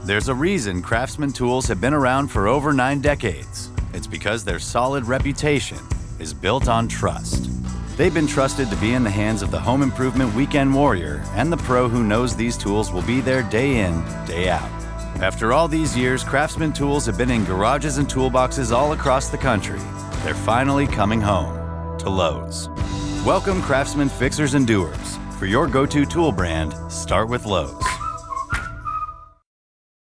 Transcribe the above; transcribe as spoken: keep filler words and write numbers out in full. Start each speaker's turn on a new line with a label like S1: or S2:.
S1: There's a reason Craftsman tools have been around for over nine decades. It's because their solid reputation is built on trust. They've been trusted to be in the hands of the home improvement weekend warrior and the pro who knows these tools will be there day in, day out. After all these years, Craftsman tools have been in garages and toolboxes all across the country. They're finally coming home to Lowe's. Welcome, Craftsman fixers and doers. For your go-to tool brand, start with Lowe's.